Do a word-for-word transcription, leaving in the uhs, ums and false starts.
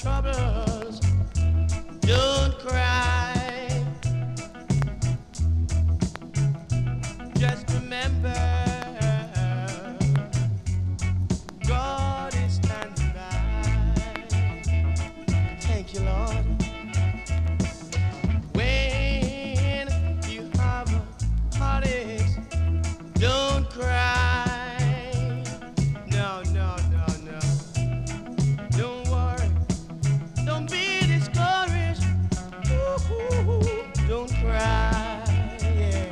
troubles. Don't cry. Just remember, God is standing by. Thank you, Lord. When you have heartaches, don't cry. No, no, no, no. Don't worry. Don't be discouraged. Ooh, don't cry. Yeah.